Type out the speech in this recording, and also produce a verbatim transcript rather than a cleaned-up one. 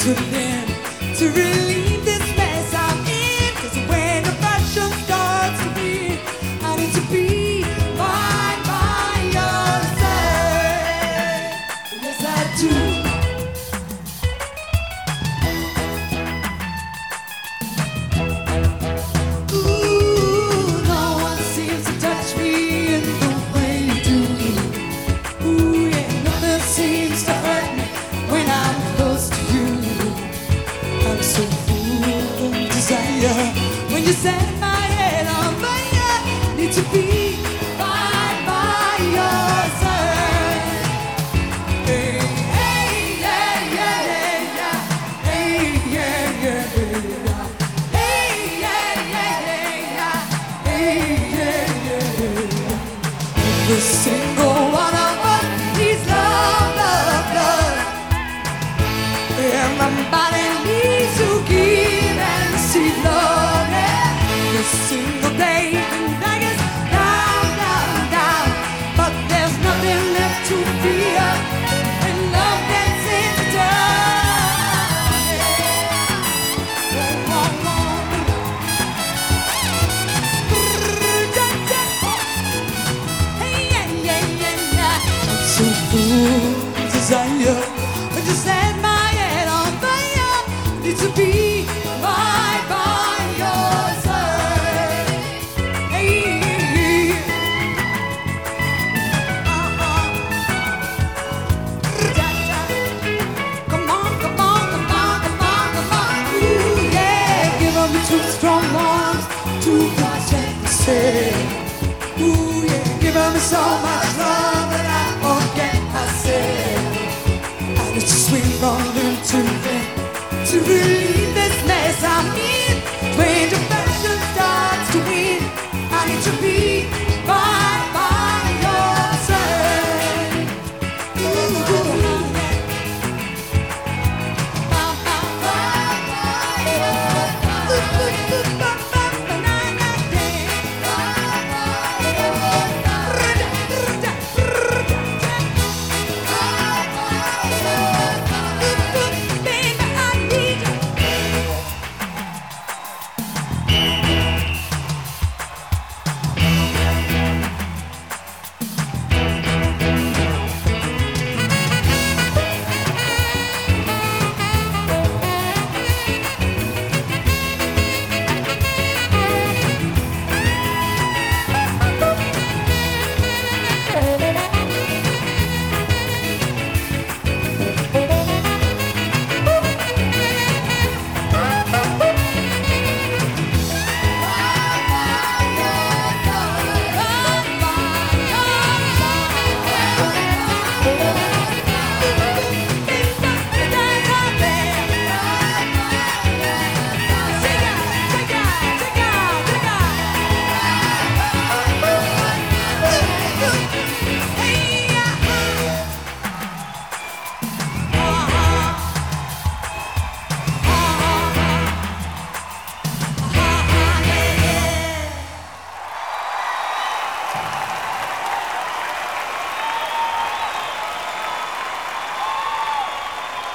to then to relieve this mess I'm in. 'Cause when the passion starts to be, I need to be right by your side. Yes, I do. Ooh, no one seems to touch me in the way you do. Ooh, yeah, nothing seems to hurt me when I'm close to you. I'm so full of desire when you set my head on fire. Need to be right by your side. Hey, hey, yeah, yeah, yeah, yeah. Hey, yeah, yeah, yeah. Hey, yeah, yeah, yeah, yeah. Hey, yeah, yeah, yeah. Every single one of us needs love, love, love. Everybody needs to give and receive love, yeah. Every single day and drag us down, down, down. But there's nothing left to fear when love gets into town, yeah. Oh, oh, oh. Hey, yeah, yeah, yeah, yeah. I'm so full of desire when you set my head on fire. Need to be right by your side. Hey, uh-uh. Da-da. Come on, come on, come on, come on, come on. Ooh, yeah. Give 'em two strong arms to protect the city.